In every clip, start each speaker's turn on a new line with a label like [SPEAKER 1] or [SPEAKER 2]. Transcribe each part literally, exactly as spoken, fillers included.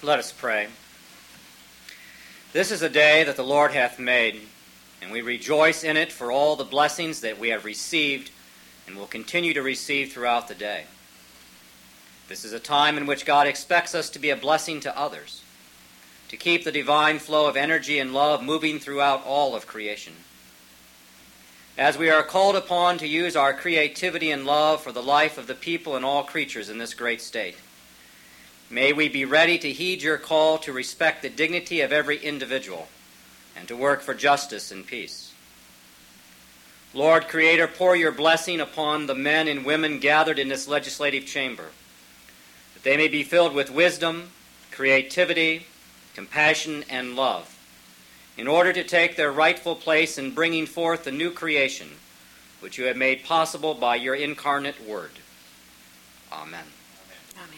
[SPEAKER 1] Let us pray. This is a day that the Lord hath made, and we rejoice in it for all the blessings that we have received and will continue to receive throughout the day. This is a time in which God expects us to be a blessing to others, to keep the divine flow of energy and love moving throughout all of creation. As we are called upon to use our creativity and love for the life of the people and all creatures in this great state, may we be ready to heed your call to respect the dignity of every individual and to work for justice and peace. Lord, Creator, pour your blessing upon the men and women gathered in this legislative chamber, that they may be filled with wisdom, creativity, compassion, and love, in order to take their rightful place in bringing forth the new creation which you have made possible by your incarnate Word. Amen.
[SPEAKER 2] Amen.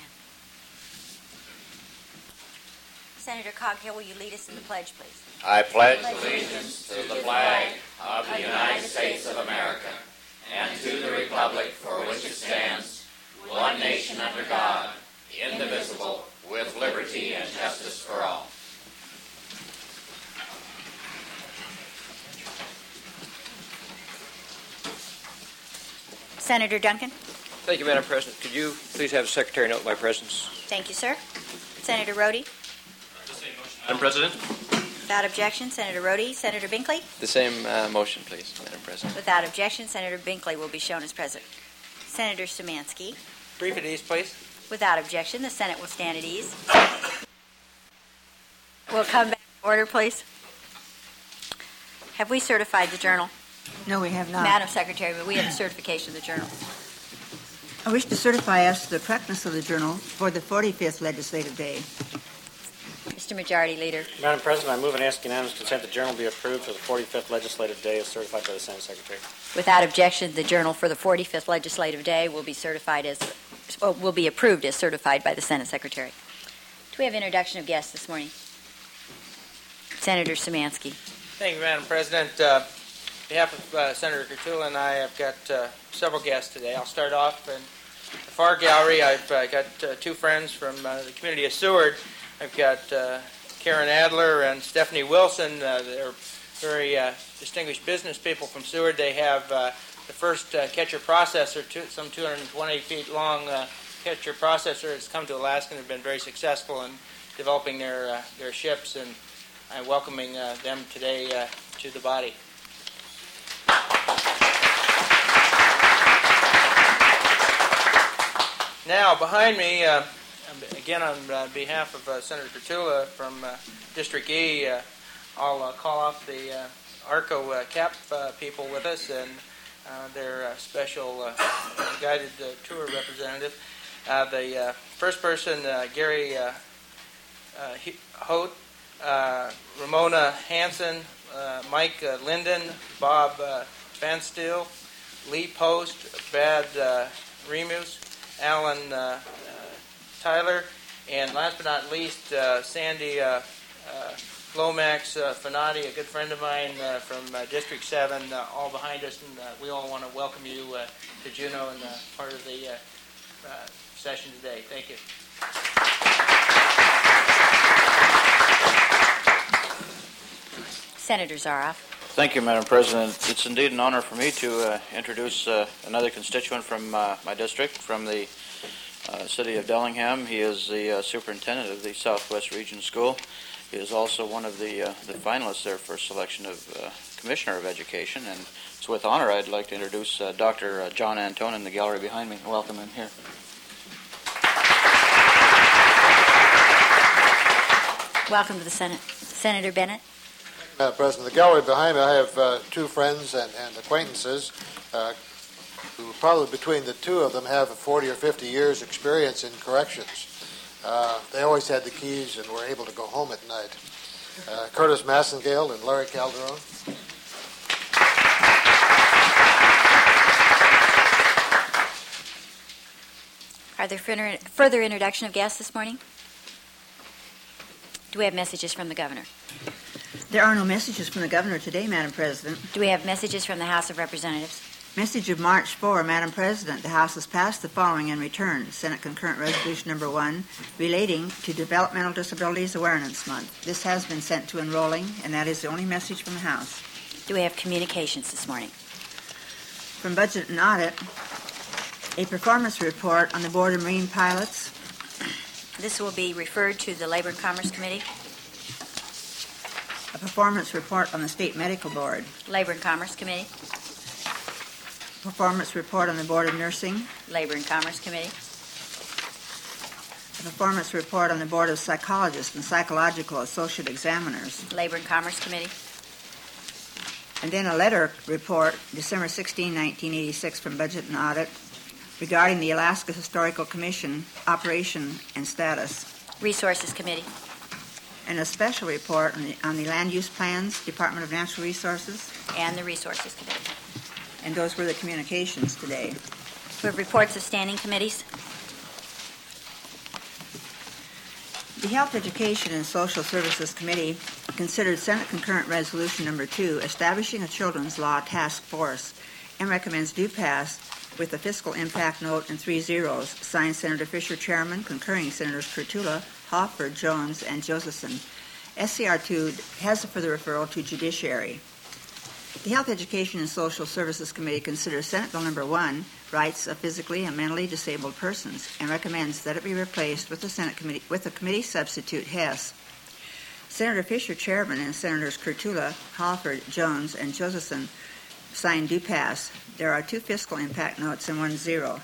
[SPEAKER 2] Senator Coghill, will you lead us in the pledge, please?
[SPEAKER 3] I pledge allegiance to the flag of the United States of America and to the republic for which it stands, one nation under God, indivisible, with liberty and justice for all.
[SPEAKER 2] Senator Duncan.
[SPEAKER 4] Thank you, Madam President. Could you please have the Secretary note my presence?
[SPEAKER 2] Thank you, sir. Senator Rhodey.
[SPEAKER 4] Madam President.
[SPEAKER 2] Without objection, Senator Rhodey. Senator Binkley.
[SPEAKER 4] The same uh, motion, please, Madam President.
[SPEAKER 2] Without objection, Senator Binkley will be shown as present. Senator Szymanski.
[SPEAKER 5] Brief at ease, please.
[SPEAKER 2] Without objection, the Senate will stand at ease. We'll come back to order, please. Have we certified the journal?
[SPEAKER 6] No, we have not.
[SPEAKER 2] Madam Secretary, but we have the certification of the journal.
[SPEAKER 6] I wish to certify as to the correctness of the journal for the forty-fifth legislative day.
[SPEAKER 2] Mister Majority Leader.
[SPEAKER 7] Madam President, I move and ask unanimous consent the journal be approved for the forty-fifth legislative day as certified by the Senate Secretary.
[SPEAKER 2] Without objection, the journal for the forty-fifth legislative day will be certified as, well, will be approved as certified by the Senate Secretary. Do we have introduction of guests this morning? Senator Szymanski.
[SPEAKER 5] Thank you, Madam President. Uh, on behalf of uh, Senator Kurtula and I, have got uh, several guests today. I'll start off in the far gallery. I've uh, got uh, two friends from uh, the community of Seward. I've got uh, Karen Adler and Stephanie Wilson. Uh, they're very uh, distinguished business people from Seward. They have uh, the first uh, catcher processor, two, some two hundred twenty feet long uh, catcher processor has come to Alaska and have been very successful in developing their uh, their ships, and I'm welcoming uh, them today uh, to the body. Now, behind me, uh, again on uh, behalf of uh, Senator Kurtula from uh, District E, uh, I'll uh, call off the uh, ARCO uh, CAP uh, people with us and uh, their uh, special uh, guided uh, tour representative. Uh, the uh, first person, uh, Gary uh, uh, Holt, uh, Ramona Hansen, uh, Mike uh, Linden, Bob uh, Van Steel, Lee Post, Brad uh, Remus, Alan uh, uh, Tyler, and last but not least, uh, Sandy uh, uh, Lomax uh, Fanati, a good friend of mine uh, from uh, District seven, uh, all behind us, and uh, we all want to welcome you uh, to Juneau and uh, part of the uh, uh, session today. Thank you.
[SPEAKER 2] Senator Zaroff.
[SPEAKER 3] Thank you, Madam President. It's indeed an honor for me to uh, introduce uh, another constituent from uh, my district, from the uh, city of Dellingham. He is the uh, superintendent of the Southwest Region School. He is also one of the uh, the finalists there for selection of uh, Commissioner of Education. And so with honor, I'd like to introduce uh, Doctor Uh, John Antone in the gallery behind me. Welcome him here.
[SPEAKER 2] Welcome to the Senate. Senator Bennett.
[SPEAKER 8] Madam President, the gallery behind me, I have uh, two friends and, and acquaintances uh, who probably between the two of them have forty or fifty years experience in corrections. Uh, they always had the keys and were able to go home at night. Uh, Curtis Massengale and Larry Calderon.
[SPEAKER 2] Are there further introduction of guests this morning? Do we have messages from the governor?
[SPEAKER 6] There are no messages from the governor today, Madam President.
[SPEAKER 2] Do we have messages from the House of Representatives?
[SPEAKER 6] Message of March fourth, Madam President, the House has passed the following in return. Senate Concurrent Resolution Number one, relating to Developmental Disabilities Awareness Month. This has been sent to enrolling, and that is the only message from the House.
[SPEAKER 2] Do we have communications this morning?
[SPEAKER 6] From Budget and Audit, a performance report on the Board of Marine Pilots.
[SPEAKER 2] This will be referred to the Labor and Commerce Committee.
[SPEAKER 6] A performance report on the State Medical Board.
[SPEAKER 2] Labor and Commerce Committee.
[SPEAKER 6] Performance report on the Board of Nursing.
[SPEAKER 2] Labor and Commerce Committee.
[SPEAKER 6] A performance report on the Board of Psychologists and Psychological Associate Examiners.
[SPEAKER 2] Labor and Commerce Committee.
[SPEAKER 6] And then a letter report, December sixteenth, nineteen eighty-six, from Budget and Audit regarding the Alaska Historical Commission operation and status.
[SPEAKER 2] Resources Committee.
[SPEAKER 6] And a special report on the, on the Land Use Plans, Department of Natural Resources.
[SPEAKER 2] And the Resources Committee.
[SPEAKER 6] And those were the communications today.
[SPEAKER 2] We have reports of standing committees.
[SPEAKER 6] The Health, Education, and Social Services Committee considered Senate Concurrent Resolution Number two, establishing a Children's Law Task Force, and recommends due pass with a fiscal impact note and three zeros. Signed, Senator Fisher, Chairman, concurring Senators Kurtula, Hofford, Jones, and Josephson. S C R two has for the referral to Judiciary. The Health, Education, and Social Services Committee considers Senate Bill Number one, Rights of Physically and Mentally Disabled Persons, and recommends that it be replaced with the Senate committee with a committee substitute Hess. Senator Fisher, Chairman, and Senators Kurtula, Halford, Jones, and Josephson signed do pass. There are two fiscal impact notes and one zero.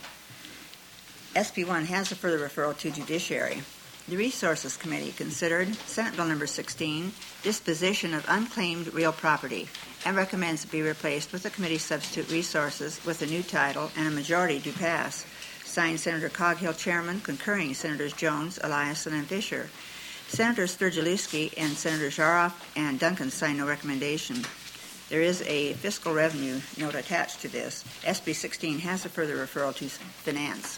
[SPEAKER 6] S B one has a further referral to Judiciary. The Resources Committee considered Senate Bill Number sixteen, Disposition of Unclaimed Real Property, and recommends it be replaced with the committee substitute Resources with a new title and a majority do pass. Signed, Senator Coghill, Chairman, concurring Senators Jones, Eliason, and Fisher. Senators Sturgielewski and Senator Jaroff and Duncan signed no recommendation. There is a fiscal revenue note attached to this. S B sixteen has a further referral to Finance.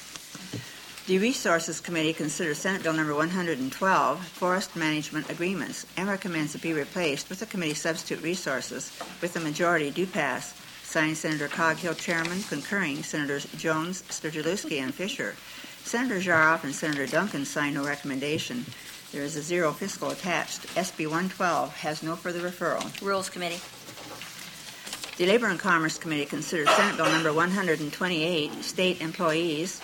[SPEAKER 6] The Resources Committee considers Senate Bill Number one hundred twelve, Forest Management Agreements, and recommends it be replaced with the committee substitute Resources with a majority do pass. Signed, Senator Coghill, Chairman, concurring Senators Jones, Sturgielewski, and Fisher. Senator Jaroff and Senator Duncan signed no recommendation. There is a zero fiscal attached. S B one twelve has no further referral.
[SPEAKER 2] Rules Committee.
[SPEAKER 6] The Labor and Commerce Committee considers Senate Bill Number one hundred twenty-eight, State Employees.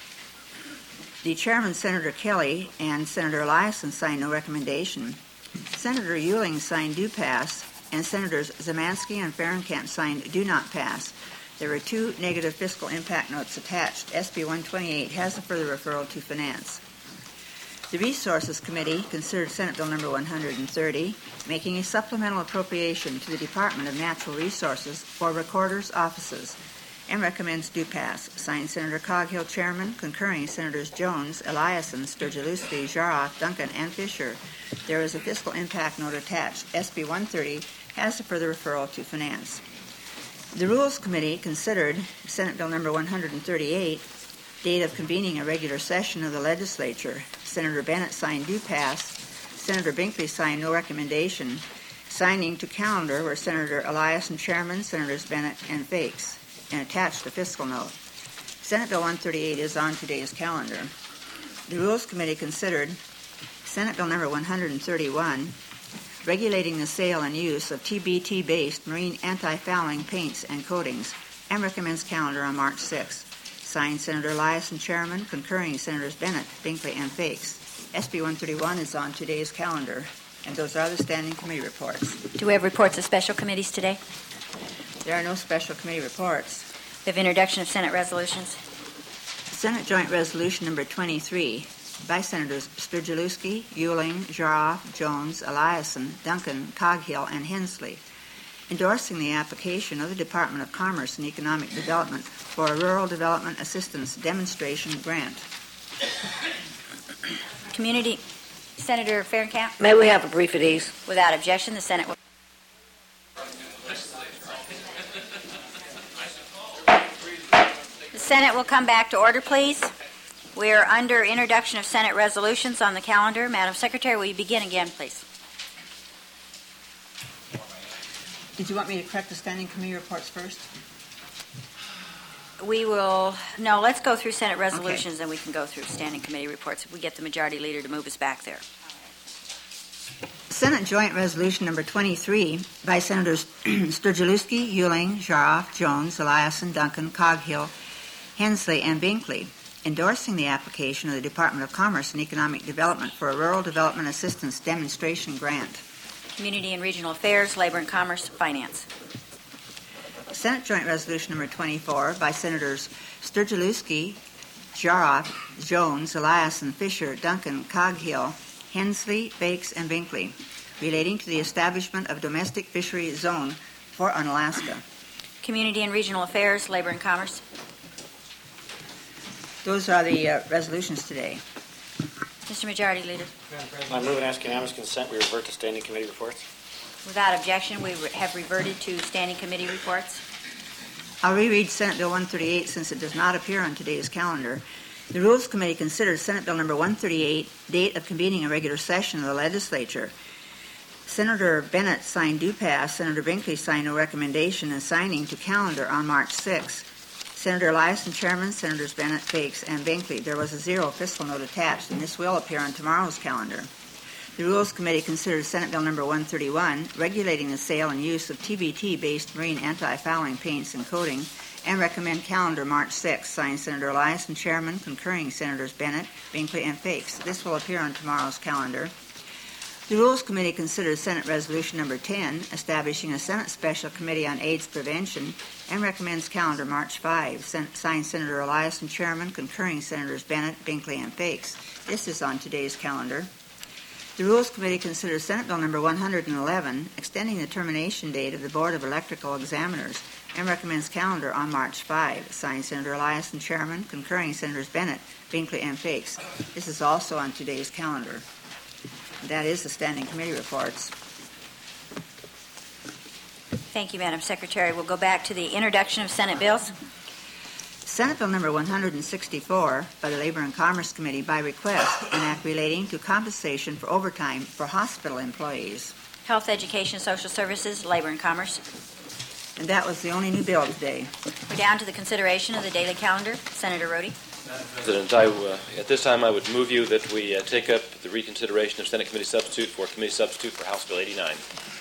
[SPEAKER 6] The Chairman, Senator Kelly, and Senator Eliason signed no recommendation. Senator Ewing signed do pass, and Senators Zemansky and Fahrenkamp signed do not pass. There were two negative fiscal impact notes attached. S B one twenty-eight has a further referral to Finance. The Resources Committee considered Senate Bill Number one hundred thirty, making a supplemental appropriation to the Department of Natural Resources for recorders' offices, and recommends do pass. Signed, Senator Coghill, Chairman, concurring Senators Jones, Eliason, Sturgielewski, Jaroff, Duncan, and Fisher. There is a fiscal impact note attached. S B one thirty has a further referral to Finance. The Rules Committee considered Senate Bill Number one hundred thirty-eight, date of convening a regular session of the legislature. Senator Bennett signed do pass. Senator Binkley signed no recommendation. Signing to calendar were Senator Eliason, Chairman, Senators Bennett and Fakes, and attached a fiscal note. Senate Bill one thirty-eight is on today's calendar. The Rules Committee considered Senate Bill Number one hundred thirty-one, regulating the sale and use of T B T-based marine anti-fouling paints and coatings, and recommends calendar on March sixth. Signed, Senator Eliason, Chairman, concurring Senators Bennett, Binkley, and Fakes. S B one thirty-one is on today's calendar, and those are the standing committee reports.
[SPEAKER 2] Do we have reports of special committees today?
[SPEAKER 6] There are no special committee reports.
[SPEAKER 2] We have introduction of Senate resolutions.
[SPEAKER 6] Senate Joint Resolution Number twenty-three by Senators Sturgielewski, Ewing, Jaroff, Jones, Eliason, Duncan, Coghill, and Hensley, endorsing the application of the Department of Commerce and Economic Development for a Rural Development Assistance Demonstration Grant.
[SPEAKER 2] Community, Senator Fahrenkamp.
[SPEAKER 9] May we have a brief at ease?
[SPEAKER 2] Without objection, the Senate will. The Senate will come back to order, please. We are under introduction of Senate resolutions on the calendar. Madam Secretary, will you begin again, please?
[SPEAKER 6] Did you want me to correct the standing committee reports first?
[SPEAKER 2] we will, no, let's go through Senate resolutions, and we can go through standing committee reports if we get the majority leader to move us back there.
[SPEAKER 6] Senate Joint Resolution Number twenty-three by Senators Sturgielewski, Euling, Jaroff, Jones, Eliason, Duncan, Coghill, Hensley, and Binkley, endorsing the application of the Department of Commerce and Economic Development for a Rural Development Assistance Demonstration Grant.
[SPEAKER 2] Community and Regional Affairs, Labor and Commerce, Finance.
[SPEAKER 6] Senate Joint Resolution Number twenty-four by Senators Sturgielewski, Jaroff, Jones, Eliason, Fisher, Duncan, Coghill, Hensley, Bakes, and Binkley, relating to the establishment of domestic fishery zone for Unalaska.
[SPEAKER 2] Community and Regional Affairs, Labor and Commerce.
[SPEAKER 6] Those are the uh, resolutions today.
[SPEAKER 2] Mister Majority Leader.
[SPEAKER 7] I move and ask unanimous consent we revert to standing committee reports.
[SPEAKER 2] Without objection, we re- have reverted to standing committee reports.
[SPEAKER 6] I'll reread Senate Bill one thirty-eight since it does not appear on today's calendar. The Rules Committee considers Senate Bill Number one thirty-eight, date of convening a regular session of the legislature. Senator Bennett signed do pass. Senator Binkley signed no recommendation and signing to calendar on March sixth. Senator Eliason, Chairman, Senators Bennett, Bakes, and Binkley. There was a zero fiscal note attached, and this will appear on tomorrow's calendar. The Rules Committee considers Senate Bill Number one thirty-one, regulating the sale and use of T B T-based marine anti-fouling paints and coating, and recommend calendar March sixth. Signed Senator Eliason, Chairman, concurring Senators Bennett, Binkley, and Fakes. This will appear on tomorrow's calendar. The Rules Committee considers Senate Resolution Number ten, establishing a Senate Special Committee on AIDS Prevention, and recommends calendar March fifth. Sen- signed Senator Eliason, Chairman, concurring Senators Bennett, Binkley, and Fakes. This is on today's calendar. The Rules Committee considers Senate Bill Number one eleven, extending the termination date of the Board of Electrical Examiners, and recommends calendar on March fifth. Signed Senator Eliason, Chairman, concurring Senators Bennett, Binkley, and Fakes. This is also on today's calendar. That is the standing committee reports.
[SPEAKER 2] Thank you, Madam Secretary. We'll go back to the introduction of Senate bills.
[SPEAKER 6] Senate Bill Number one sixty-four by the Labor and Commerce Committee by request, an act relating to compensation for overtime for hospital employees.
[SPEAKER 2] Health, Education, Social Services, Labor and Commerce.
[SPEAKER 6] And that was the only new bill today.
[SPEAKER 2] We're down to the consideration of the daily calendar. Senator Rhodey.
[SPEAKER 9] Madam President, I, uh, at this time I would move you that we uh, take up the reconsideration of Senate Committee Substitute for Committee Substitute for House Bill eighty-nine.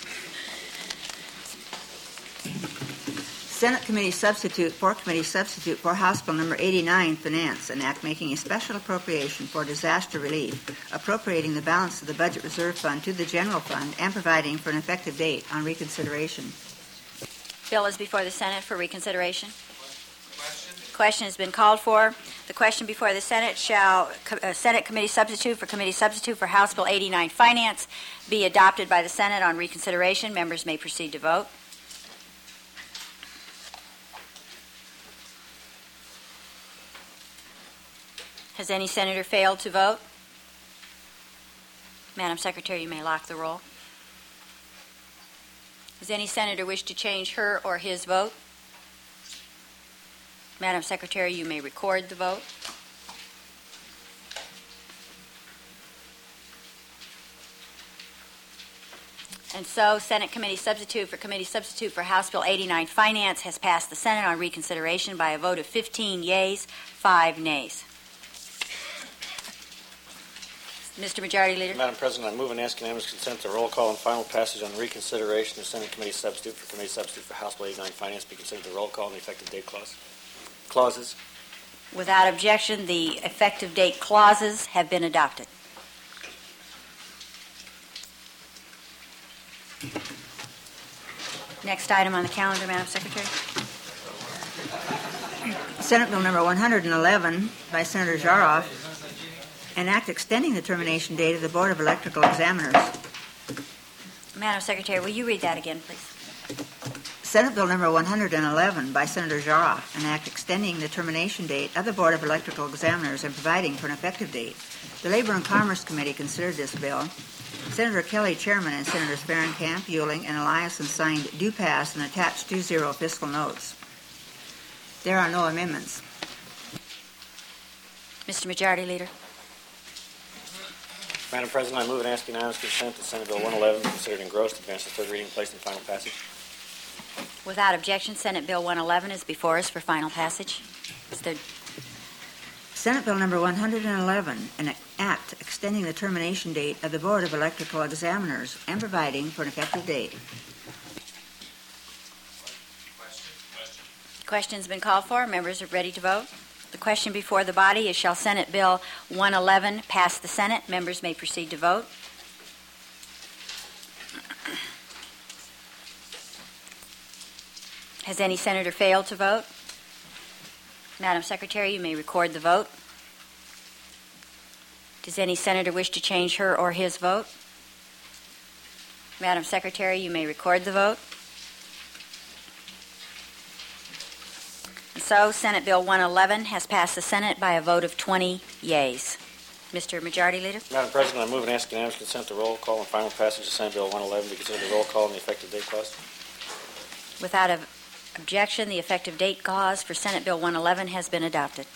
[SPEAKER 6] Senate Committee Substitute for Committee Substitute for House Bill Number eighty-nine, Finance, an act making a special appropriation for disaster relief, appropriating the balance of the Budget Reserve Fund to the General Fund, and providing for an effective date on reconsideration.
[SPEAKER 2] Bill is before the Senate for reconsideration. Question. Question has been called for. The question before the Senate shall, uh, Senate Committee Substitute for Committee Substitute for House Bill eighty-nine, Finance, be adopted by the Senate on reconsideration. Members may proceed to vote. Has any senator failed to vote? Madam Secretary, you may lock the roll. Does any senator wish to change her or his vote? Madam Secretary, you may record the vote. And so, Senate Committee Substitute for Committee Substitute for House Bill eighty-nine, Finance, has passed the Senate on reconsideration by a vote of fifteen yeas, five nays. Mister Majority Leader.
[SPEAKER 7] Madam President, I move and ask unanimous consent to roll call and final passage on the reconsideration of Senate Committee Substitute for Committee Substitute for House Bill eighty-nine, Finance be considered the roll call and the effective date clause. Clauses.
[SPEAKER 2] Without objection, the effective date clauses have been adopted. Next item on the calendar, Madam Secretary.
[SPEAKER 6] Senate Bill Number one eleven by Senator Jaroff, an act extending the termination date of the Board of Electrical Examiners.
[SPEAKER 2] Madam Secretary, will you read that again, please?
[SPEAKER 6] Senate Bill Number one eleven by Senator Jaroff, an act extending the termination date of the Board of Electrical Examiners and providing for an effective date. The Labor and Commerce Committee considered this bill. Senator Kelly, Chairman, and Senators Fahrenkamp, Euling, and Eliason signed do pass and attached two zero fiscal notes. There are no amendments.
[SPEAKER 2] Mister Majority Leader.
[SPEAKER 7] Madam President, I move and ask unanimous consent that Senate Bill one eleven be considered engrossed, advanced to third reading, placed in final passage.
[SPEAKER 2] Without objection, Senate Bill one eleven is before us for final passage. Is there
[SPEAKER 6] Senate Bill number one hundred eleven, an act extending the termination date of the Board of Electrical Examiners and providing for an effective date.
[SPEAKER 2] Question's been called for. Members are ready to vote. The question before the body is, shall Senate Bill one eleven pass the Senate? Members may proceed to vote. Has any senator failed to vote? Madam Secretary, you may record the vote. Does any senator wish to change her or his vote? Madam Secretary, you may record the vote. And so, Senate Bill one eleven has passed the Senate by a vote of twenty yeas. Mister Majority Leader?
[SPEAKER 7] Madam President, I move and ask unanimous consent to roll call and final passage of Senate Bill one eleven be considered the roll call and the effective date clause.
[SPEAKER 2] Without a objection, the effective date clause for Senate Bill one eleven has been adopted.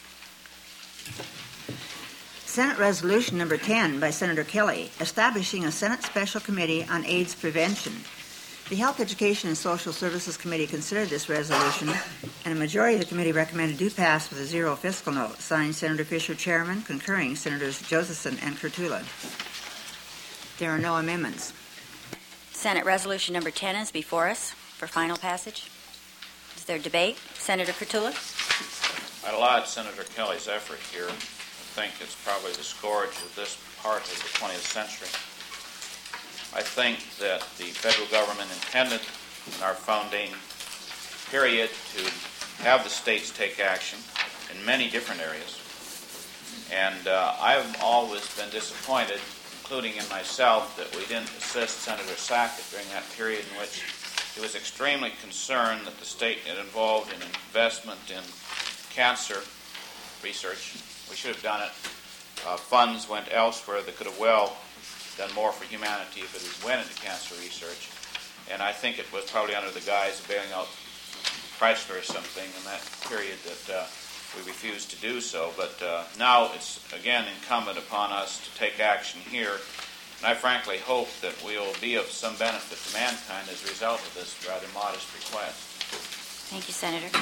[SPEAKER 6] Senate Resolution number ten by Senator Kelly, establishing a Senate Special Committee on AIDS Prevention. The Health, Education, and Social Services Committee considered this resolution, and a majority of the committee recommended do pass with a zero fiscal note. Signed, Senator Fisher, Chairman, concurring Senators Josephson and Kurtula. There are no amendments.
[SPEAKER 2] Senate Resolution number ten is before us for final passage. Is there debate? Senator Kurtula?
[SPEAKER 10] I laud Senator Kelly's effort here. I think it's probably the scourge of this part of the twentieth century. I think that the federal government intended in our founding period to have the states take action in many different areas. And uh, I've always been disappointed, including in myself, that we didn't assist Senator Sackett during that period in which he was extremely concerned that the state had involved in investment in cancer research. We should have done it. Uh, funds went elsewhere that could have well done more for humanity if it had went into cancer research. And I think it was probably under the guise of bailing out Chrysler or something in that period that uh, we refused to do so. But uh, now it's again incumbent upon us to take action here. And I frankly hope that we will be of some benefit to mankind as a result of this rather modest request.
[SPEAKER 2] Thank you, Senator.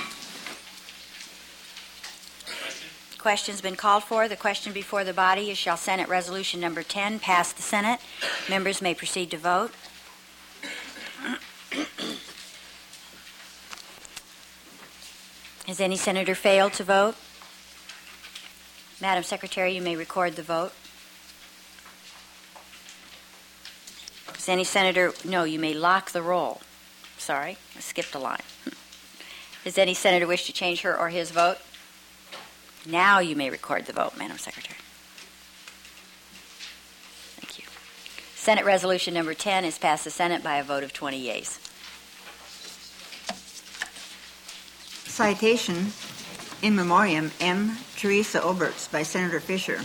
[SPEAKER 2] Question's been called for. The question before the body is, shall Senate Resolution number ten pass the Senate? Members may proceed to vote. Has any senator failed to vote? Madam Secretary, you may record the vote. Does any senator, no, you may lock the roll. Sorry, I skipped a line. Does any senator wish to change her or his vote? Now you may record the vote, Madam Secretary. Thank you. Senate Resolution number ten is passed the Senate by a vote of twenty yeas.
[SPEAKER 6] Citation in memoriam M. Teresa Oberts by Senator Fisher.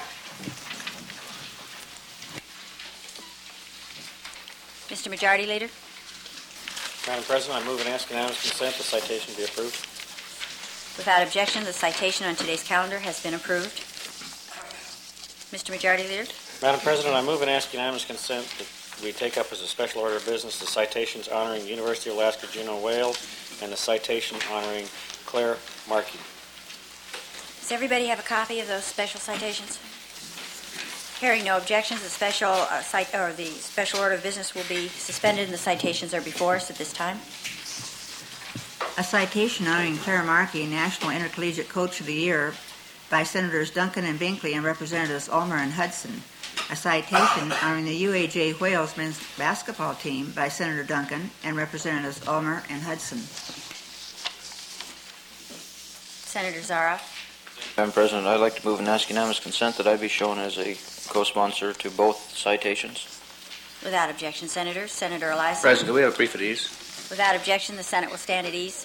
[SPEAKER 2] Mister Majority Leader?
[SPEAKER 7] Madam President, I move and ask unanimous consent the citation be approved.
[SPEAKER 2] Without objection, the citation on today's calendar has been approved. Mister Majority Leader?
[SPEAKER 7] Madam President, I move and ask unanimous consent that we take up as a special order of business the citations honoring the University of Alaska Juneau Whales and the citation honoring Claire Markey.
[SPEAKER 2] Does everybody have a copy of those special citations? Hearing no objections, the special uh, cite, or the special order of business will be suspended, and the citations are before us at this time.
[SPEAKER 6] A citation honoring Claire Markey, National Intercollegiate Coach of the Year, by Senators Duncan and Binkley and Representatives Ulmer and Hudson. A citation honoring the U A J Whales men's basketball team by Senator Duncan and Representatives Ulmer and Hudson.
[SPEAKER 2] Senator Zara.
[SPEAKER 3] Madam President, I'd like to move and ask unanimous consent that I be shown as a co-sponsor to both citations.
[SPEAKER 2] Without objection, Senator. Senator Elias.
[SPEAKER 4] President, do we have a brief at ease?
[SPEAKER 2] Without objection, the Senate will stand at ease.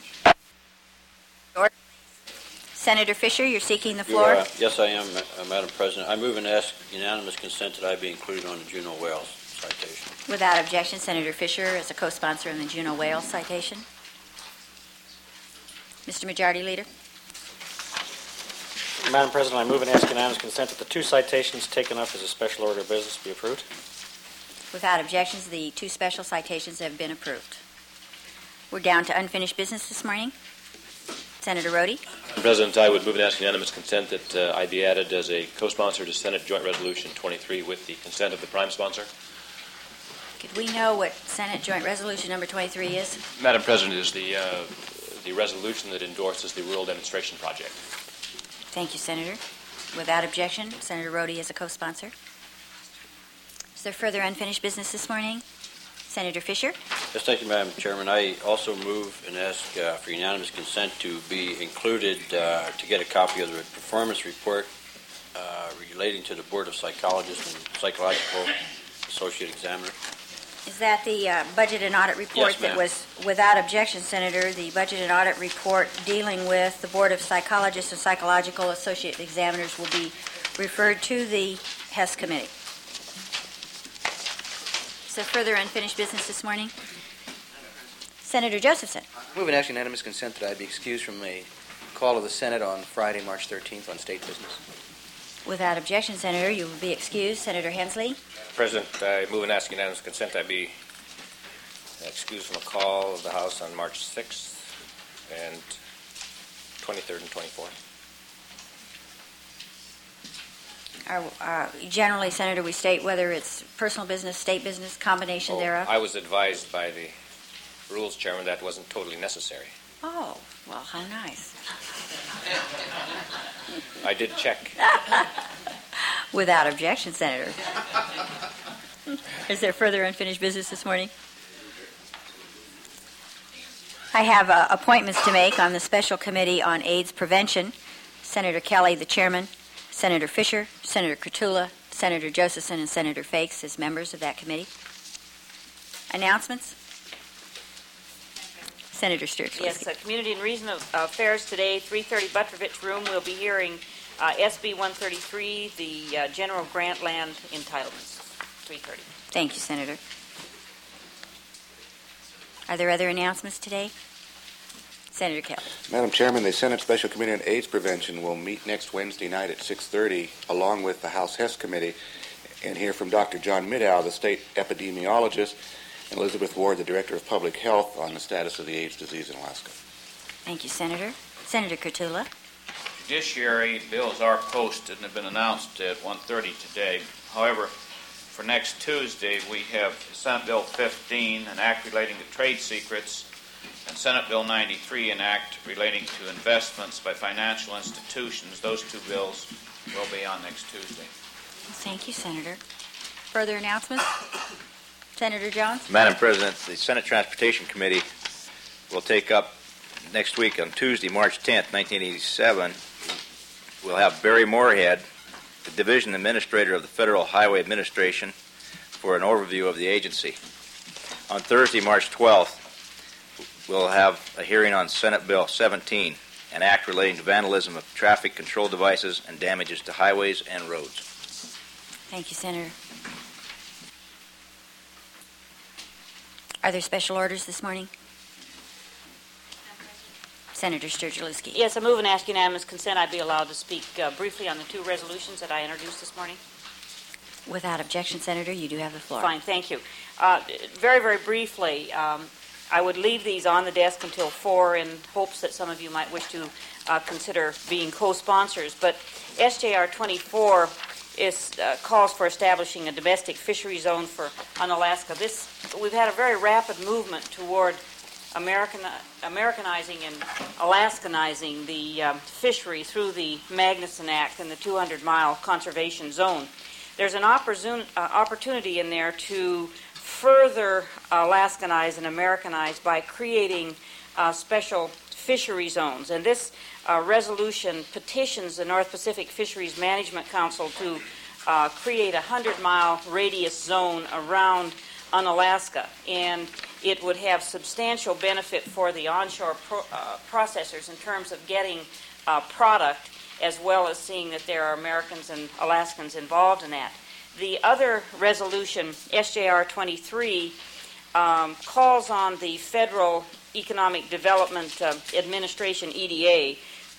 [SPEAKER 2] Senator Fisher, you're seeking the floor.
[SPEAKER 11] Uh, yes, I am, uh, Madam President. I move and ask unanimous consent that I be included on the Juneau Whales citation.
[SPEAKER 2] Without objection, Senator Fisher is a co-sponsor on the Juneau Whales citation. Mister Majority Leader?
[SPEAKER 7] Madam President, I move and ask unanimous consent that the two citations taken up as a special order of business be approved.
[SPEAKER 2] Without objections, the two special citations have been approved. We're down to unfinished business this morning. Senator Rhodey.
[SPEAKER 9] Madam President, I would move and ask unanimous consent that uh, I be added as a co-sponsor to Senate Joint Resolution twenty-three with the consent of the prime sponsor.
[SPEAKER 2] Could we know what Senate Joint Resolution number twenty-three is?
[SPEAKER 9] Madam President, is the uh, the resolution that endorses the rural demonstration project.
[SPEAKER 2] Thank you, Senator. Without objection, Senator Rhodey is a co-sponsor. Is there further unfinished business this morning? Senator Fisher.
[SPEAKER 11] Yes, thank you, Madam Chairman. I also move and ask uh, for unanimous consent to be included uh, to get a copy of the performance report uh, relating to the Board of Psychologists and Psychological Associate Examiner.
[SPEAKER 2] Is that the uh, budget and audit report
[SPEAKER 11] Yes,
[SPEAKER 2] that
[SPEAKER 11] ma'am.
[SPEAKER 2] was, without objection, Senator, the budget and audit report dealing with the Board of Psychologists and Psychological Associate Examiners will be referred to the Hess Committee? Is there further unfinished business this morning? Senator Josephson.
[SPEAKER 12] Move and ask unanimous consent that I be excused from a call of the Senate on Friday, March thirteenth on state business.
[SPEAKER 2] Without objection, Senator, you will be excused. Senator Hensley.
[SPEAKER 4] President, I move and ask unanimous consent I be excused from a call of the House on March sixth and twenty-third and twenty-fourth.
[SPEAKER 2] Our, uh, generally, Senator, we state whether it's personal business, state business, combination
[SPEAKER 4] Oh,
[SPEAKER 2] thereof.
[SPEAKER 4] I was advised by the Rules Chairman that wasn't totally necessary.
[SPEAKER 2] Oh, well, how nice.
[SPEAKER 4] I did check.
[SPEAKER 2] Without objection, Senator. Is there further unfinished business this morning? I have uh, appointments to make on the Special Committee on AIDS Prevention. Senator Kelly, the chairman, Senator Fisher, Senator Kurtula, Senator Josephson, and Senator Fakes as members of that committee. Announcements? Senator Sturts.
[SPEAKER 13] Yes, uh, Community and Regional Affairs today, three thirty Butrovich Room. We'll be hearing uh, S B one thirty-three, the uh, General Grant Land Entitlements, three thirty.
[SPEAKER 2] Thank you, Senator. Are there other announcements today? Senator Kelly.
[SPEAKER 14] Madam Chairman, the Senate Special Committee on AIDS Prevention will meet next Wednesday night at six thirty, along with the House Hess Committee, and hear from Doctor John Middow, the state epidemiologist, and Elizabeth Ward, the Director of Public Health, on the status of the AIDS disease in Alaska.
[SPEAKER 2] Thank you, Senator. Senator Kurtula.
[SPEAKER 10] Judiciary bills are posted and have been announced at one thirty today. However, for next Tuesday, we have Senate Bill fifteen, an act relating to trade secrets, and Senate Bill ninety-three, an act relating to investments by financial institutions. Those two bills will be on next Tuesday.
[SPEAKER 2] Thank you, Senator. Further announcements? Senator Jones?
[SPEAKER 3] Madam President, the Senate Transportation Committee will take up next week on Tuesday, March tenth, nineteen eighty-seven. We'll have Barry Moorhead, the Division Administrator of the Federal Highway Administration, for an overview of the agency. On Thursday, March twelfth, we'll have a hearing on Senate Bill seventeen, an act relating to vandalism of traffic control devices and damages to highways and roads.
[SPEAKER 2] Thank you, Senator. Are there special orders this morning? Senator Sturgill-Lewski.
[SPEAKER 13] Yes, I move and ask unanimous consent I be allowed to speak uh, briefly on the two resolutions that I introduced this morning.
[SPEAKER 2] Without objection, Senator, you do have the floor.
[SPEAKER 13] Fine, thank you. Uh, very, very briefly, um, I would leave these on the desk until four in hopes that some of you might wish to uh, consider being co-sponsors. But S J R twenty-four is, uh, calls for establishing a domestic fishery zone for on Alaska. This, we've had a very rapid movement toward American, Americanizing and Alaskanizing the um, fishery through the Magnuson Act and the two hundred mile conservation zone. There's an opportun- uh, opportunity in there to further Alaskanize and Americanize by creating uh, special fishery zones. And this uh, resolution petitions the North Pacific Fisheries Management Council to uh, create a one hundred mile radius zone around Unalaska. And it would have substantial benefit for the onshore pro- uh, processors in terms of getting uh, product, as well as seeing that there are Americans and Alaskans involved in that. The other resolution, S J R twenty-three, um, calls on the Federal Economic Development uh, Administration, E D A,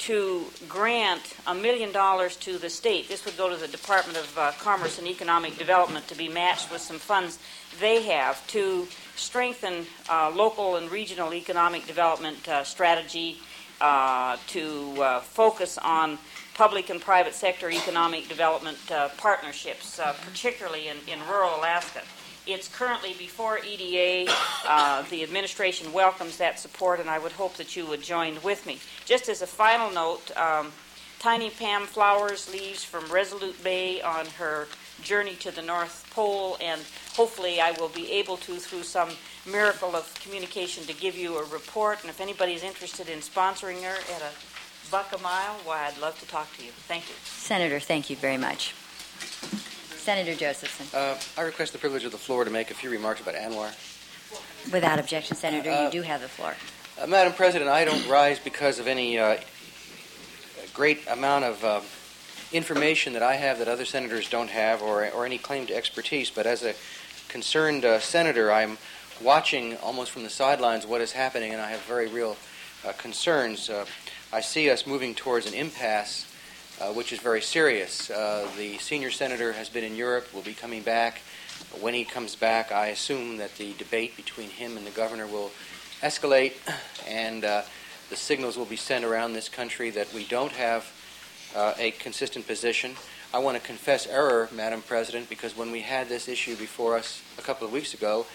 [SPEAKER 13] to grant a million dollars to the state. This would go to the Department of uh, Commerce and Economic Development to be matched with some funds they have to strengthen uh, local and regional economic development uh, strategy, uh, to uh, focus on public and private sector economic development uh, partnerships, uh, particularly in, in rural Alaska. It's currently before E D A. Uh, the administration welcomes that support, and I would hope that you would join with me. Just as a final note, um, Tiny Pam Flowers leaves from Resolute Bay on her journey to the North Pole, and hopefully I will be able to, through some miracle of communication, to give you a report. And if anybody's interested in sponsoring her at a buck a mile, why, I'd love to talk to you. Thank you.
[SPEAKER 2] Senator, thank you very much. Senator Josephson.
[SPEAKER 12] Uh, I request the privilege of the floor to make a few remarks about ANWR.
[SPEAKER 2] Without objection, Senator,
[SPEAKER 12] Uh,
[SPEAKER 2] you do have the floor.
[SPEAKER 12] Uh, Madam President, I don't rise because of any uh, great amount of uh, information that I have that other senators don't have, or, or any claim to expertise, but as a concerned uh, senator, I'm watching almost from the sidelines what is happening, and I have very real uh, concerns. Uh, I see us moving towards an impasse, uh, which is very serious. Uh, the senior senator has been in Europe, will be coming back. When he comes back, I assume that the debate between him and the governor will escalate, and uh, the signals will be sent around this country that we don't have uh, a consistent position. I want to confess error, Madam President, because when we had this issue before us a couple of weeks ago,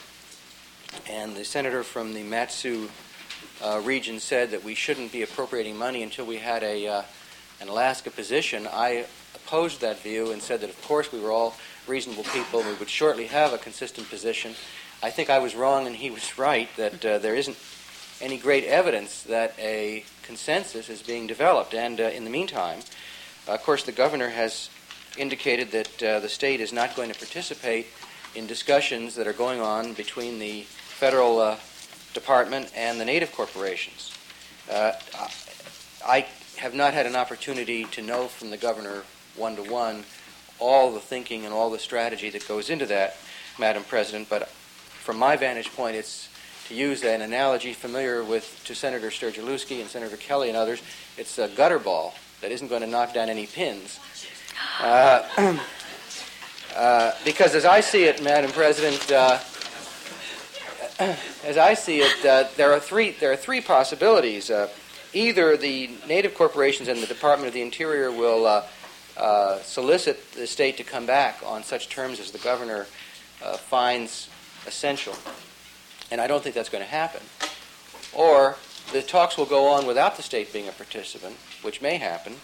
[SPEAKER 12] and the senator from the Mat-Su uh, region said that we shouldn't be appropriating money until we had a uh, an Alaska position, I opposed that view and said that, of course, we were all reasonable people and we would shortly have a consistent position. I think I was wrong and he was right, that uh, there isn't any great evidence that a consensus is being developed. And uh, in the meantime, uh, of course, the governor has indicated that uh, the state is not going to participate in discussions that are going on between the federal uh, department and the native corporations. Uh, I have not had an opportunity to know from the governor one-to-one all the thinking and all the strategy that goes into that, Madam President, but from my vantage point, it's, to use an analogy familiar with to Senator Sturgielewski and Senator Kelly and others, it's a gutter ball that isn't going to knock down any pins. Uh, uh, because as I see it, Madam President, uh, as I see it, uh, there are three there are three possibilities. Uh, either the native corporations and the Department of the Interior will uh, uh, solicit the state to come back on such terms as the governor uh, finds essential, and I don't think that's going to happen. Or the talks will go on without the state being a participant, which may happen.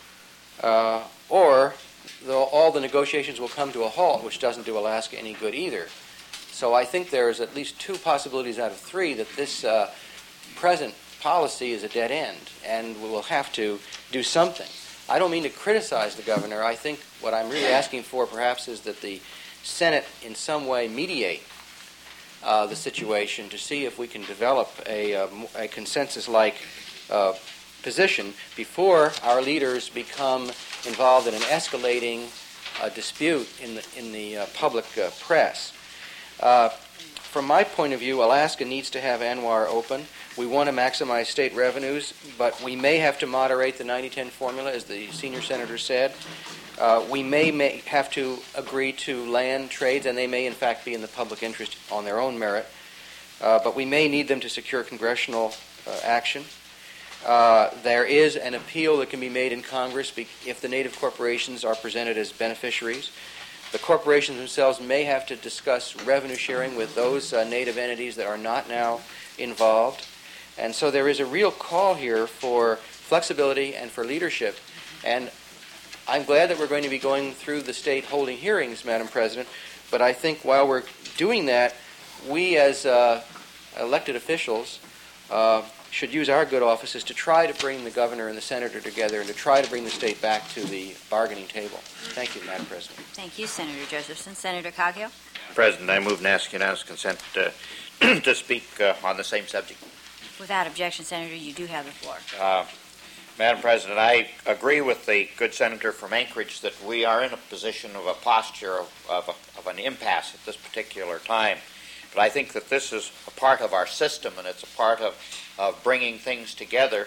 [SPEAKER 12] Uh, or the, all the negotiations will come to a halt, which doesn't do Alaska any good either. So I think there's at least two possibilities out of three that this uh, present policy is a dead end, and we will have to do something. I don't mean to criticize the governor. I think what I'm really asking for perhaps is that the Senate in some way mediate uh, the situation to see if we can develop a, uh, a consensus-like uh, position before our leaders become involved in an escalating uh, dispute in the, in the uh, public uh, press. Uh, from my point of view, Alaska needs to have ANWR open. We want to maximize state revenues, but we may have to moderate the ninety ten formula, as the senior senator said. Uh, we may, may have to agree to land trades, and they may in fact be in the public interest on their own merit, uh, but we may need them to secure congressional uh, action. Uh, there is an appeal that can be made in Congress be- if the native corporations are presented as beneficiaries. The corporations themselves may have to discuss revenue sharing with those uh, native entities that are not now involved. And so there is a real call here for flexibility and for leadership. And I'm glad that we're going to be going through the state holding hearings, Madam President, but I think while we're doing that, we as uh, elected officials uh, should use our good offices to try to bring the governor and the senator together and to try to bring the state back to the bargaining table. Thank you, Madam President.
[SPEAKER 2] Thank you, Senator Josephson. Senator Coghill?
[SPEAKER 15] President, I move and ask unanimous consent uh, to speak uh, on the same subject.
[SPEAKER 2] Without objection, Senator, you do have the floor.
[SPEAKER 15] Uh, Madam President, I agree with the good senator from Anchorage that we are in a position of a posture of, of, a, of an impasse at this particular time. But I think that this is a part of our system, and it's a part of, of bringing things together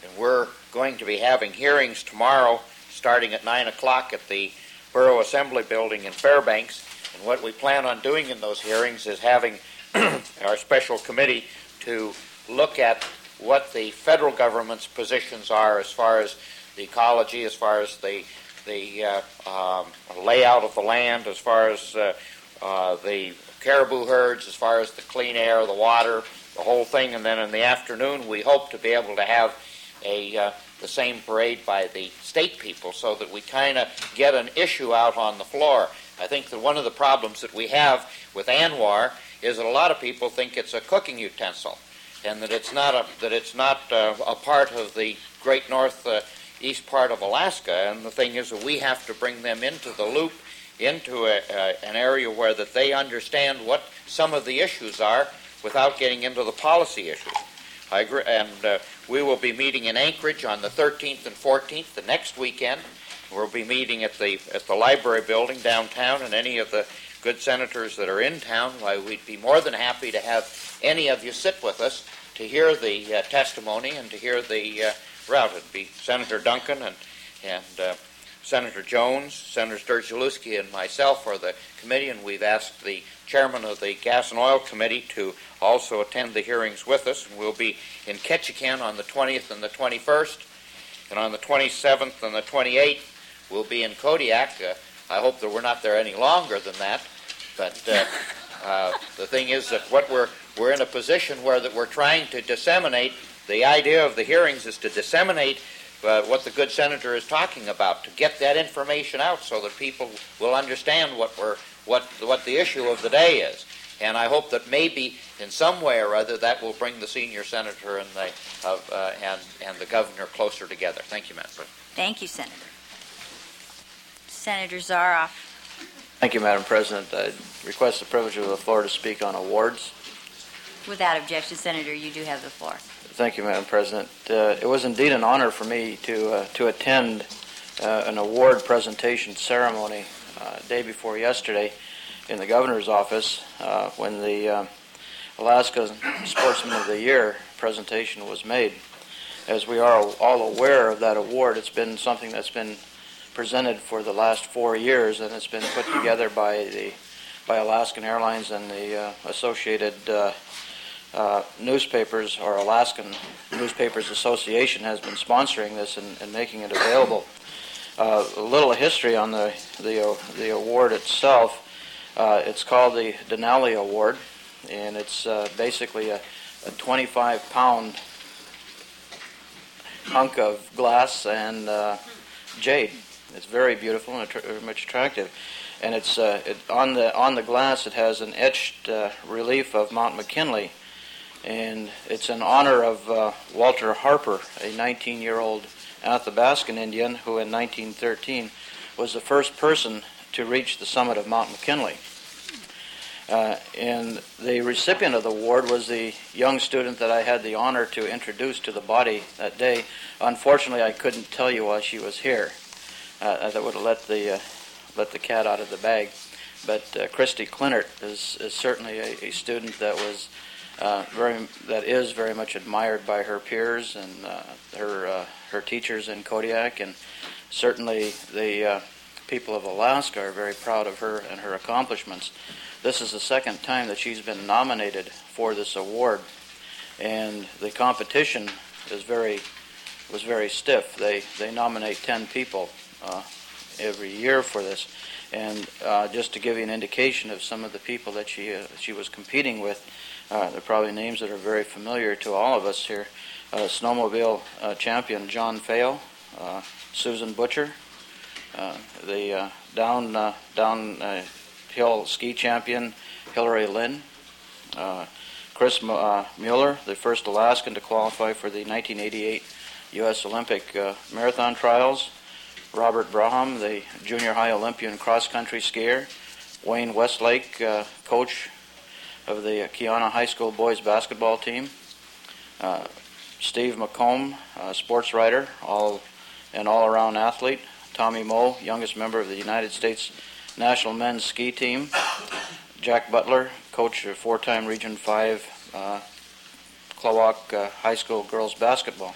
[SPEAKER 15] And we're going to be having hearings tomorrow starting at nine o'clock at the Borough Assembly Building in Fairbanks. And what we plan on doing in those hearings is having our special committee to look at what the federal government's positions are as far as the ecology, as far as the the uh, um, layout of the land, as far as uh, uh, the caribou herds, as far as the clean air, the water, the whole thing. And then in the afternoon, we hope to be able to have a uh, the same parade by the state people, so that we kind of get an issue out on the floor. I think that one of the problems that we have with ANWR is that a lot of people think it's a cooking utensil, and that it's not a that it's not uh, a part of the Great North uh, East part of Alaska. And the thing is that we have to bring them into the loop, into a, uh, an area where that they understand what some of the issues are without getting into the policy issues. I agree, and uh, we will be meeting in Anchorage on the thirteenth and fourteenth, the next weekend. We'll be meeting at the at the library building downtown, and any of the good senators that are in town, why, we'd be more than happy to have any of you sit with us to hear the uh, testimony and to hear the uh, route. It'd be Senator Duncan and and uh, Senator Jones, Senator Sturgielewski, and myself are the committee, and we've asked the chairman of the Gas and Oil Committee to also attend the hearings with us. And we'll be in Ketchikan on the twentieth and the twenty-first, and on the twenty-seventh and the twenty-eighth, we'll be in Kodiak. Uh, I hope that we're not there any longer than that, but uh, uh, the thing is that what we're we're in a position where that we're trying to disseminate. The idea of the hearings is to disseminate uh, what the good senator is talking about, to get that information out so that people will understand what we're what what the issue of the day is. And I hope that maybe in some way or other that will bring the senior senator and the uh, uh, and and the governor closer together. Thank you, Madam President.
[SPEAKER 2] Thank you, Senator. Senator Zaroff.
[SPEAKER 3] Thank you, Madam President. I request the privilege of the floor to speak on awards.
[SPEAKER 2] Without objection, Senator, you do have the floor.
[SPEAKER 3] Thank you, Madam President. Uh, it was indeed an honor for me to uh, to attend uh, an award presentation ceremony uh, day before yesterday in the governor's office uh, when the uh, Alaska Sportsman of the Year presentation was made. As we are all aware of that award, it's been something that's been presented for the last four years, and it's been put together by the by Alaskan Airlines and the uh, associated uh, uh, newspapers, or Alaskan Newspapers Association has been sponsoring this and, and making it available. Uh, a little history on the the, uh, the award itself. Uh, it's called the Denali Award, and it's uh, basically a, a twenty-five pound hunk of glass and uh, jade. It's very beautiful and very much attractive, and it's uh, it, on the on the glass. It has an etched uh, relief of Mount McKinley, and it's in honor of uh, Walter Harper, a nineteen-year-old Athabascan Indian who, in nineteen thirteen, was the first person to reach the summit of Mount McKinley. Uh, and the recipient of the award was the young student that I had the honor to introduce to the body that day. Unfortunately, I couldn't tell you while she was here. Uh, that would have let the uh, let the cat out of the bag. But uh, Christy Clinert is, is certainly a, a student that was uh, very that is very much admired by her peers and uh, her uh, her teachers in Kodiak, and certainly the uh, people of Alaska are very proud of her and her accomplishments. This is the second time that she's been nominated for this award, and the competition is very was very stiff. They they nominate ten people uh, every year for this, and uh, just to give you an indication of some of the people that she uh, she was competing with, uh, they're probably names that are very familiar to all of us here. Uh, snowmobile uh, champion John Feo, uh, Susan Butcher, uh, the uh, down uh, down. Uh, Hill ski champion Hillary Lynn, uh, Chris uh, Mueller, the first Alaskan to qualify for the nineteen eighty-eight U S Olympic uh, marathon trials, Robert Braham, the junior high Olympian cross-country skier, Wayne Westlake, uh, coach of the Kiana High School boys basketball team, uh, Steve McComb, uh, sports writer, all an all-around athlete, Tommy Moe, youngest member of the United States National Men's Ski Team, Jack Butler, coach of four-time Region five uh, Klawock uh, High School girls basketball.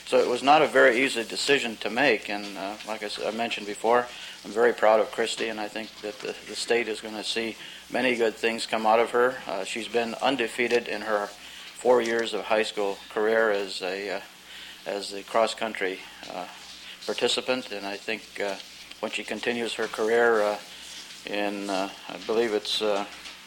[SPEAKER 3] So it was not a very easy decision to make, and uh, like I, said, I mentioned before, I'm very proud of Christy, and I think that the, the state is going to see many good things come out of her. Uh, she's been undefeated in her four years of high school career as a uh, as a cross-country uh, participant, and I think uh, when she continues her career uh, in, uh, I believe it's uh,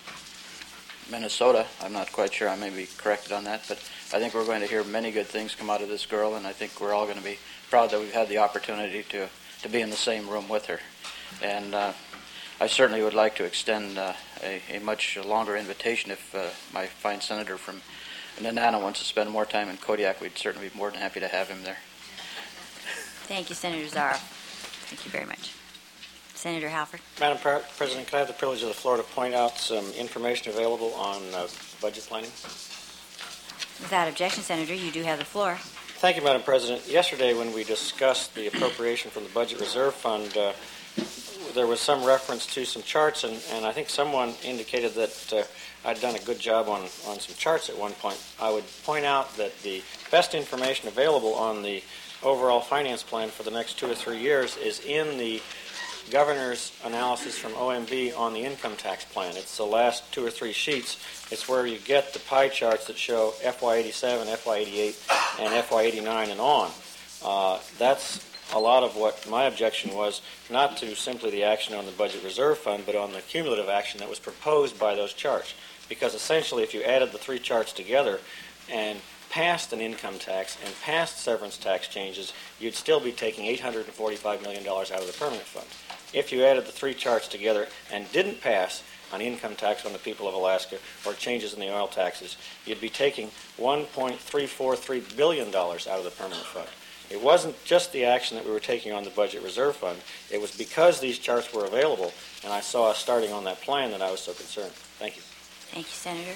[SPEAKER 3] Minnesota, I'm not quite sure, I may be corrected on that, but I think we're going to hear many good things come out of this girl, and I think we're all going to be proud that we've had the opportunity to, to be in the same room with her. And uh, I certainly would like to extend uh, a, a much longer invitation if uh, my fine senator from Nenana wants to spend more time in Kodiak. We'd certainly be more than happy to have him there.
[SPEAKER 2] Thank you, Senator Zara. Thank you very much. Senator Halford.
[SPEAKER 7] Madam Pre- President, can I have the privilege of the floor to point out some information available on uh, budget planning?
[SPEAKER 2] Without objection, Senator, you do have the floor.
[SPEAKER 7] Thank you, Madam President. Yesterday, when we discussed the appropriation from the Budget Reserve Fund, uh, there was some reference to some charts, and, and I think someone indicated that uh, I'd done a good job on, on some charts at one point. I would point out that the best information available on the overall finance plan for the next two or three years is in the governor's analysis from O M B on the income tax plan. It's the last two or three sheets. It's where you get the pie charts that show F Y eighty-seven, F Y eighty-eight, and F Y eighty-nine and on. Uh, that's a lot of what my objection was, not to simply the action on the Budget Reserve Fund, but on the cumulative action that was proposed by those charts. Because essentially, if you added the three charts together and passed an income tax and passed severance tax changes, you'd still be taking eight hundred forty-five million dollars out of the permanent fund. If you added the three charts together and didn't pass an income tax on the people of Alaska or changes in the oil taxes, you'd be taking one point three four three billion dollars out of the permanent fund. It wasn't just the action that we were taking on the Budget Reserve Fund. It was because these charts were available and I saw us starting on that plan that I was so concerned. Thank you.
[SPEAKER 2] Thank you, Senator.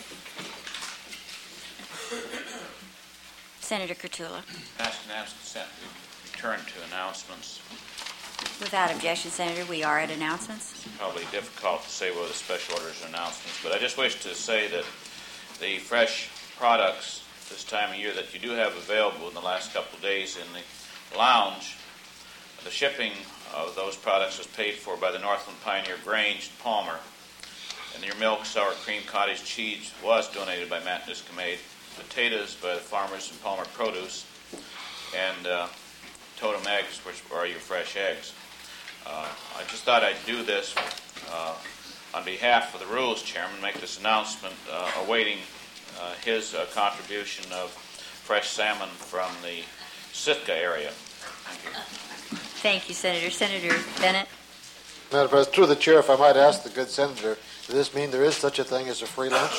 [SPEAKER 2] Senator Kurtula.
[SPEAKER 10] Ask unanimous consent. We return to announcements.
[SPEAKER 2] Without objection, Senator, we are at announcements.
[SPEAKER 10] Probably difficult to say whether special orders or announcements, but I just wish to say that the fresh products this time of year that you do have available in the last couple of days in the lounge, the shipping of those products was paid for by the Northland Pioneer Grange in Palmer, and your milk, sour cream, cottage cheese was donated by Matt Niscamade, potatoes by the farmers in Palmer Produce, and uh, Totem eggs, which are your fresh eggs. Uh, I just thought I'd do this uh, on behalf of the Rules Chairman, make this announcement uh, awaiting uh, his uh, contribution of fresh salmon from the Sitka area. Thank you.
[SPEAKER 2] Thank you, Senator. Senator Bennett.
[SPEAKER 8] Madam President, through the chair, if I might ask the good senator, does this mean there is such a thing as a free lunch?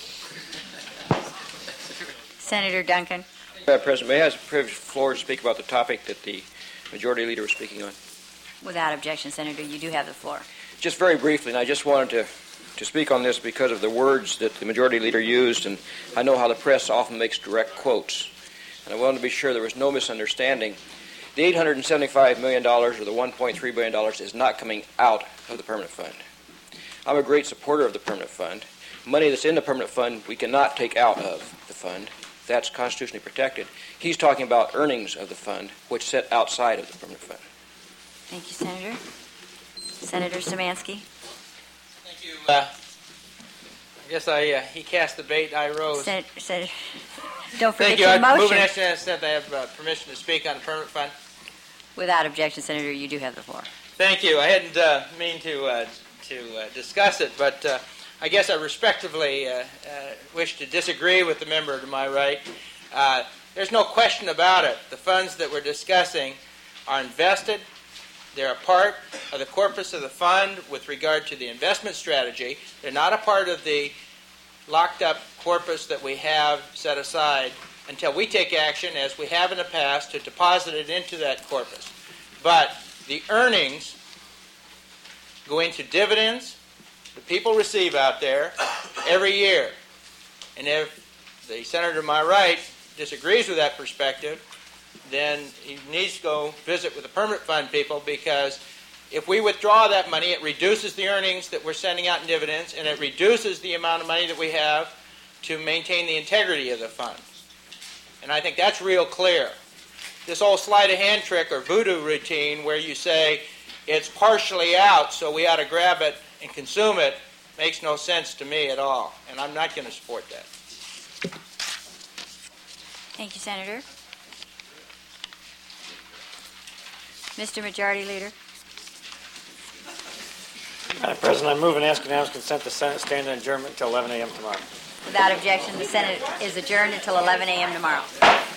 [SPEAKER 2] Senator Duncan.
[SPEAKER 16] Madam President, may I have the privilege of the floor to speak about the topic that the Majority Leader was speaking on?
[SPEAKER 2] Without objection, Senator, you do have the floor.
[SPEAKER 16] Just very briefly, and I just wanted to, to speak on this because of the words that the Majority Leader used, and I know how the press often makes direct quotes. And I wanted to be sure there was no misunderstanding. The eight hundred seventy-five million dollars or the one point three billion dollars is not coming out of the permanent fund. I'm a great supporter of the permanent fund. Money that's in the permanent fund we cannot take out of the fund. That's constitutionally protected. He's talking about earnings of the fund, which sit outside of the permanent fund.
[SPEAKER 2] Thank you, Senator. Senator Szymanski.
[SPEAKER 5] Thank you. Uh, I guess I uh, he cast the bait, I rose.
[SPEAKER 2] Sen- Sen- Don't forget
[SPEAKER 5] Thank you.
[SPEAKER 2] your
[SPEAKER 5] I
[SPEAKER 2] motion.
[SPEAKER 5] move an action that I have uh, permission to speak on the permanent fund.
[SPEAKER 2] Without objection, Senator, you do have the floor.
[SPEAKER 5] Thank you. I hadn't uh, mean to uh, to uh, discuss it, but uh, I guess I respectively uh, uh, wish to disagree with the member to my right. Uh, there's no question about it. The funds that we're discussing are invested. They're a part of the corpus of the fund with regard to the investment strategy. They're not a part of the locked up corpus that we have set aside until we take action, as we have in the past, to deposit it into that corpus. But the earnings go into dividends the people receive out there every year. And if the senator to my right disagrees with that perspective, then he needs to go visit with the permanent fund people, because if we withdraw that money, it reduces the earnings that we're sending out in dividends, and it reduces the amount of money that we have to maintain the integrity of the fund. And I think that's real clear. this old sleight of hand trick or voodoo routine where you say it's partially out, so we ought to grab it and consume it, makes no sense to me at all, and I'm not going to support that.
[SPEAKER 2] Thank you, Senator. Mister Majority Leader.
[SPEAKER 7] Madam President, I move and ask unanimous consent the Senate stand in adjournment until eleven a.m. tomorrow.
[SPEAKER 2] Without objection, the Senate is adjourned until eleven a.m. tomorrow.